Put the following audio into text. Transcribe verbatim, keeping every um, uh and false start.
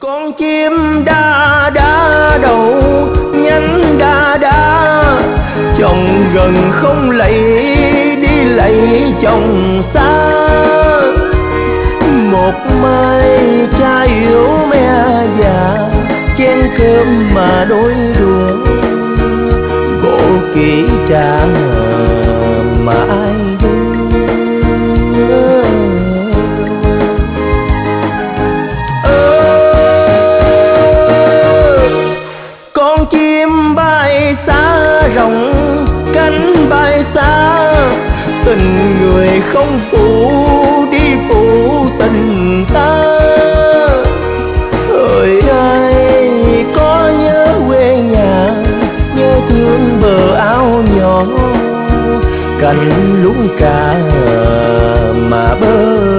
Con chim đa đá đầu nhánh đa đá, chồng gần không lấy đi lấy chồng xa. Một mai trai yếu me già, chén cơm mà đôi đũa, bộ kỹ trà mà ai đưa. Con chim bay xa rộng cánh bay xa, tình người không phụ đi phụ tình ta. Hỡi ai có nhớ quê nhà, nhớ thương bờ áo nhỏ, cành lúng cả mà bơ